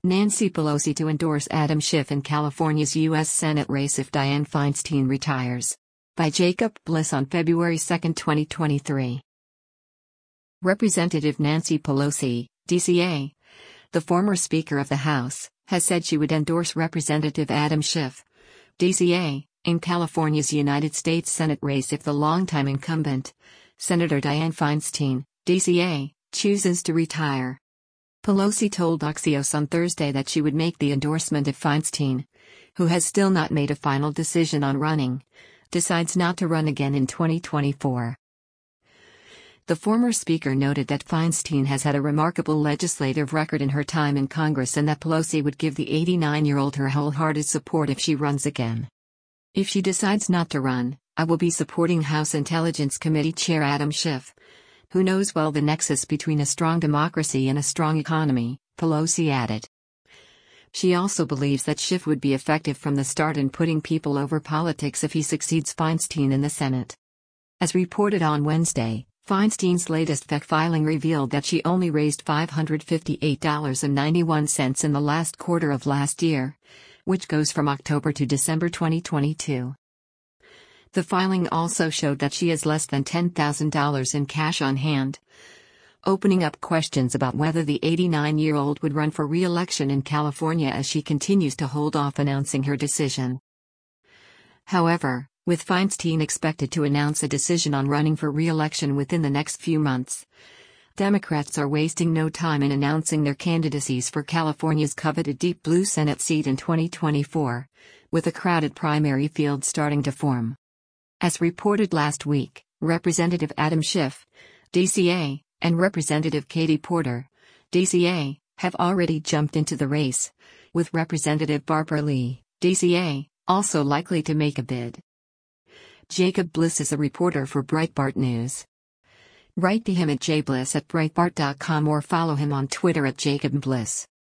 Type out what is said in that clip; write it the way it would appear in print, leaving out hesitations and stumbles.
Nancy Pelosi to endorse Adam Schiff in California's U.S. Senate race if Dianne Feinstein retires. By Jacob Bliss on February 2, 2023. Representative Nancy Pelosi, DCA, the former Speaker of the House, has said she would endorse Representative Adam Schiff, DCA, in California's United States Senate race if the longtime incumbent, Senator Dianne Feinstein, DCA, chooses to retire. Pelosi told Axios on Thursday that she would make the endorsement if Feinstein, who has still not made a final decision on running, decides not to run again in 2024. The former speaker noted that Feinstein has had a remarkable legislative record in her time in Congress and that Pelosi would give the 89-year-old her wholehearted support if she runs again. If she decides not to run, I will be supporting House Intelligence Committee Chair Adam Schiff, who knows well the nexus between a strong democracy and a strong economy, Pelosi added. She also believes that Schiff would be effective from the start in putting people over politics if he succeeds Feinstein in the Senate. As reported on Wednesday, Feinstein's latest FEC filing revealed that she only raised $558.91 in the last quarter of last year, which goes from October to December 2022. The filing also showed that she has less than $10,000 in cash on hand, opening up questions about whether the 89-year-old would run for re-election in California as she continues to hold off announcing her decision. However, with Feinstein expected to announce a decision on running for re-election within the next few months, Democrats are wasting no time in announcing their candidacies for California's coveted Deep Blue Senate seat in 2024, with a crowded primary field starting to form. As reported last week, Representative Adam Schiff, DCA, and Representative Katie Porter, DCA, have already jumped into the race, with Representative Barbara Lee, DCA, also likely to make a bid. Jacob Bliss is a reporter for Breitbart News. Write to him at jbliss@breitbart.com or follow him on Twitter at @JacobBliss.